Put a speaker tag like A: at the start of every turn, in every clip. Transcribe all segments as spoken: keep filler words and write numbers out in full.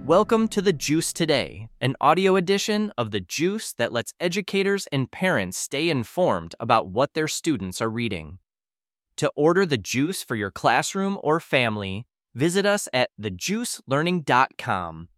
A: Welcome to The Juice Today, an audio edition of The Juice that lets educators and parents stay informed about what their students are reading. To order The Juice for your classroom or family, visit us at the juice learning dot com.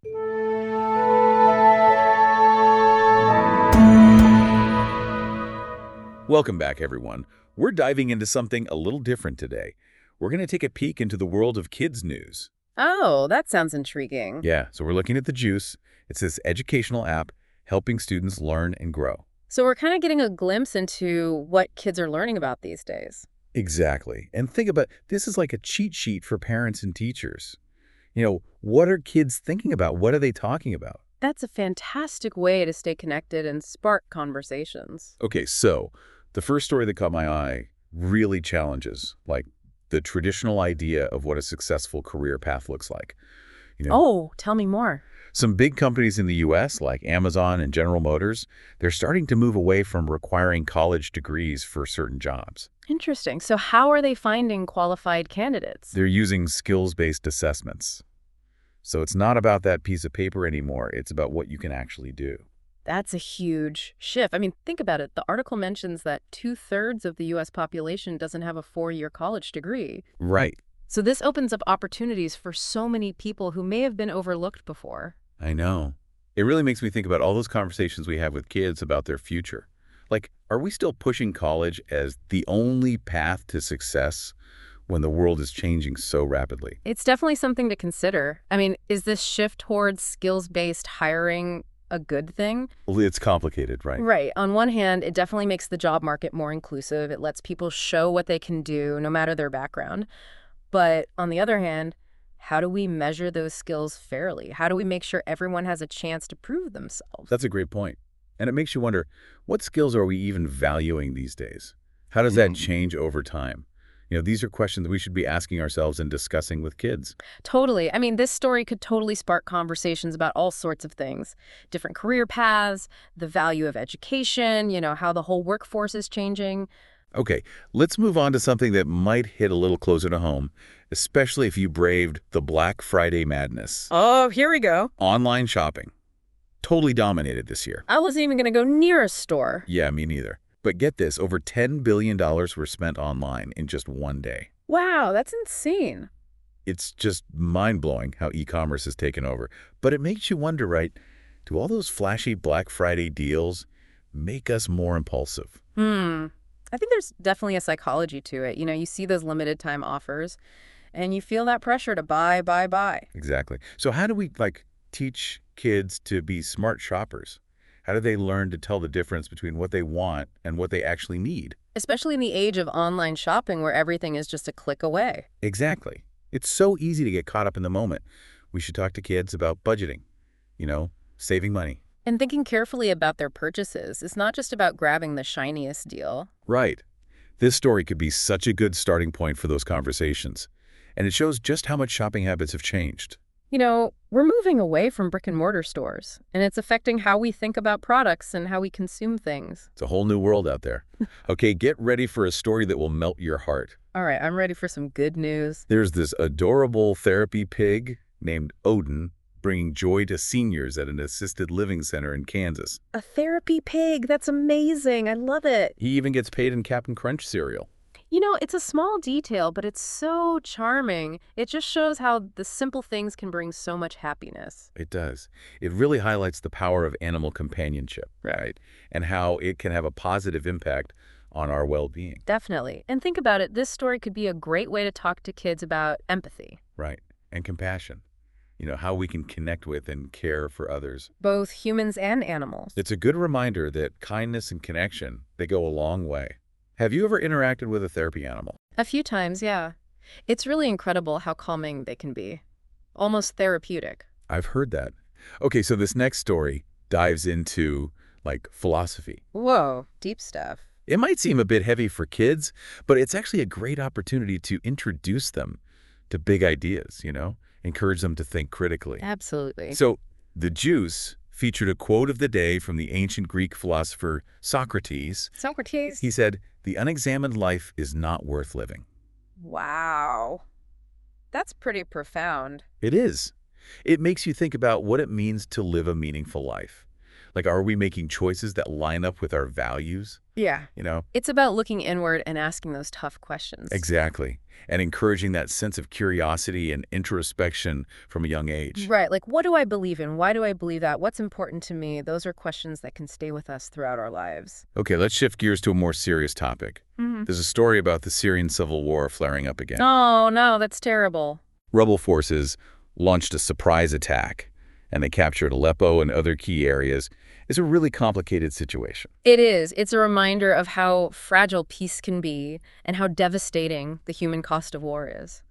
B: Welcome back, everyone. We're diving into something a little different today. We're going to take a peek into the world of kids' news.
C: Oh, that sounds intriguing.
B: Yeah, so we're looking at The Juice. It's this educational app helping students learn and grow.
C: So we're kind of getting a glimpse into what kids are learning about these days.
B: Exactly. And think about, this is like a cheat sheet for parents and teachers. You know, what are kids thinking about? What are they talking about?
C: That's a fantastic way to stay connected and spark conversations.
B: Okay, so the first story that caught my eye really challenges, like, the traditional idea of what a successful career path looks like. You know,
C: Oh, tell me more.
B: some big companies in the U S, like Amazon and General Motors, they're starting to move away from requiring college degrees for certain jobs.
C: Interesting. So how are they finding qualified candidates?
B: They're using skills-based assessments. So it's not about that piece of paper anymore. It's about what you can actually do.
C: That's a huge shift. I mean, think about it. The article mentions that two-thirds of the U S population doesn't have a four-year college degree.
B: Right.
C: So this opens up opportunities for so many people who may have been overlooked before.
B: I know. It really makes me think about all those conversations we have with kids about their future. Like, are we still pushing college as the only path to success when the world is changing so rapidly?
C: It's definitely something to consider. I mean, is this shift towards skills-based hiring a good thing?
B: Well, it's complicated, right?
C: Right. On one hand, it definitely makes the job market more inclusive. It lets people show what they can do, no matter their background. But on the other hand, how do we measure those skills fairly? How do we make sure everyone has a chance to prove themselves?
B: That's a great point. And it makes you wonder, what skills are we even valuing these days? How does that change over time? You know, these are questions we should be asking ourselves and discussing with kids.
C: Totally. I mean, this story could totally spark conversations about all sorts of things. Different career paths, the value of education, you know, how the whole workforce is changing.
B: Okay, let's move on to something that might hit a little closer to home, especially if you braved the Black Friday madness.
C: Oh, here we go.
B: Online shopping. Totally dominated this year.
C: I wasn't even going to go near a store.
B: Yeah, me neither. But get this, over ten billion dollars were spent online in just one day.
C: Wow, that's insane.
B: It's just mind-blowing how e-commerce has taken over. But it makes you wonder, right, do all those flashy Black Friday deals make us more impulsive?
C: Hmm. I think there's definitely a psychology to it. You know, you see those limited time offers and you feel that pressure to buy, buy, buy.
B: Exactly. So how do we, like, teach kids to be smart shoppers? How do they learn to tell the difference between what they want and what they actually need?
C: Especially in the age of online shopping where everything is just a click away.
B: Exactly. It's so easy to get caught up in the moment. We should talk to kids about budgeting, you know, saving money.
C: And thinking carefully about their purchases. It's not just about grabbing the shiniest deal.
B: Right. This story could be such a good starting point for those conversations. And it shows just how much shopping habits have changed.
C: You know, we're moving away from brick and mortar stores, and it's affecting how we think about products and how we consume things.
B: It's a whole new world out there. Okay, get ready for a story that will melt your heart.
C: All right, I'm ready for some good news.
B: There's this adorable therapy pig named Odin bringing joy to seniors at an assisted living center in Kansas.
C: A therapy pig. That's amazing. I love it.
B: He even gets paid in Captain Crunch cereal.
C: You know, it's a small detail, but it's so charming. It just shows how the simple things can bring so much happiness.
B: It does. It really highlights the power of animal companionship, right? And how it can have a positive impact on our well-being.
C: Definitely. And think about it, this story could be a great way to talk to kids about empathy.
B: Right. And compassion. You know, how we can connect with and care for others.
C: Both humans and animals.
B: It's a good reminder that kindness and connection, they go a long way. Have you ever interacted with a therapy animal?
C: A few times, yeah. It's really incredible how calming they can be. Almost therapeutic.
B: I've heard that. Okay, so this next story dives into, like, philosophy.
C: Whoa, deep stuff.
B: It might seem a bit heavy for kids, but it's actually a great opportunity to introduce them to big ideas, you know? Encourage them to think critically.
C: Absolutely.
B: So, The Juice featured a quote of the day from the ancient Greek philosopher Socrates.
C: Socrates?
B: He said, "The unexamined life is not worth living."
C: Wow. That's pretty profound.
B: It is. It makes you think about what it means to live a meaningful life. Like, are we making choices that line up with our values?
C: Yeah.
B: You know?
C: It's about looking inward and asking those tough questions.
B: Exactly. And encouraging that sense of curiosity and introspection from a young age.
C: Right. Like, what do I believe in? Why do I believe that? What's important to me? Those are questions that can stay with us throughout our lives.
B: Okay, let's shift gears to a more serious topic.
C: Mm-hmm.
B: There's a story about the Syrian civil war flaring up again.
C: Oh, no, that's terrible.
B: Rebel forces launched a surprise attack, and they captured Aleppo and other key areas. It's a really complicated situation.
C: It is. It's a reminder of how fragile peace can be and how devastating the human cost of war is.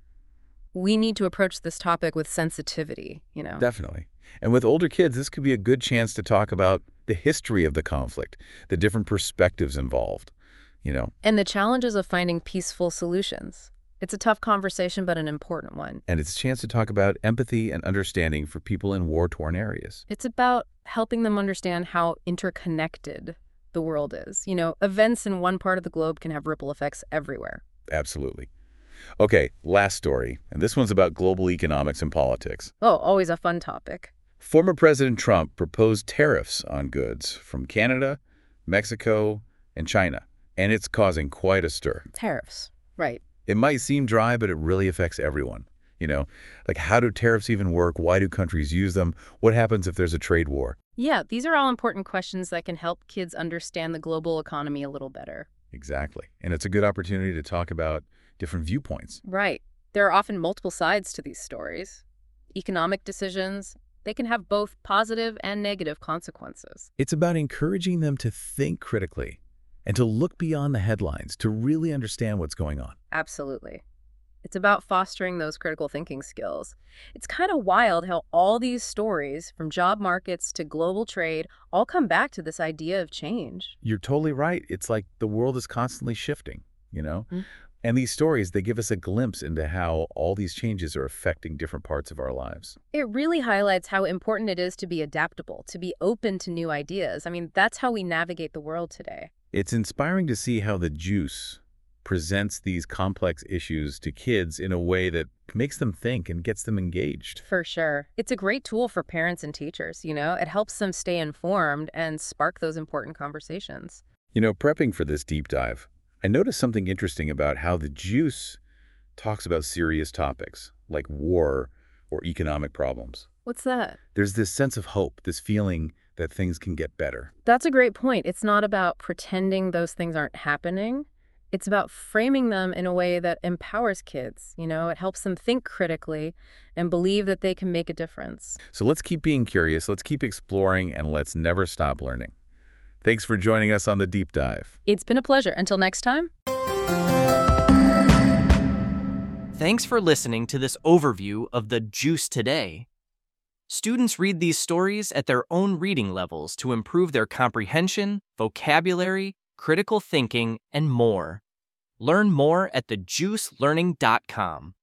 C: We need to approach this topic with sensitivity, you know.
B: Definitely. And with older kids, this could be a good chance to talk about the history of the conflict, the different perspectives involved, you know.
C: And the challenges of finding peaceful solutions. It's a tough conversation, but an important one.
B: And it's a chance to talk about empathy and understanding for people in war-torn areas.
C: It's about helping them understand how interconnected the world is. You know, events in one part of the globe can have ripple effects everywhere.
B: Absolutely. Okay, last story, and this one's about global economics and politics.
C: Oh, always a fun topic.
B: Former President Trump proposed tariffs on goods from Canada, Mexico, and China, and it's causing quite a stir.
C: Tariffs, right.
B: It might seem dry, but it really affects everyone. You know, like, how do tariffs even work? Why do countries use them? What happens if there's a trade war?
C: Yeah, these are all important questions that can help kids understand the global economy a little better.
B: Exactly. And it's a good opportunity to talk about different viewpoints.
C: Right. There are often multiple sides to these stories. Economic decisions, they can have both positive and negative consequences.
B: It's about encouraging them to think critically and to look beyond the headlines, to really understand what's going on.
C: Absolutely. It's about fostering those critical thinking skills. It's kind of wild how all these stories, from job markets to global trade, all come back to this idea of change.
B: You're totally right. It's like the world is constantly shifting, you know?
C: Mm.
B: And these stories, they give us a glimpse into how all these changes are affecting different parts of our lives.
C: It really highlights how important it is to be adaptable, to be open to new ideas. I mean, that's how we navigate the world today.
B: It's inspiring to see how the juice presents these complex issues to kids in a way that makes them think and gets them engaged.
C: For sure. It's a great tool for parents and teachers, you know? It helps them stay informed and spark those important conversations.
B: You know, prepping for this deep dive, I noticed something interesting about how the juice talks about serious topics like war or economic problems.
C: What's that?
B: There's this sense of hope, this feeling that things can get better.
C: That's a great point. It's not about pretending those things aren't happening. It's about framing them in a way that empowers kids. You know, it helps them think critically and believe that they can make a difference.
B: So let's keep being curious, let's keep exploring, and let's never stop learning. Thanks for joining us on The Deep Dive.
C: It's been a pleasure. Until next time.
A: Thanks for listening to this overview of the Juice Today. Students read these stories at their own reading levels to improve their comprehension, vocabulary, critical thinking, and more. Learn more at the juice learning dot com.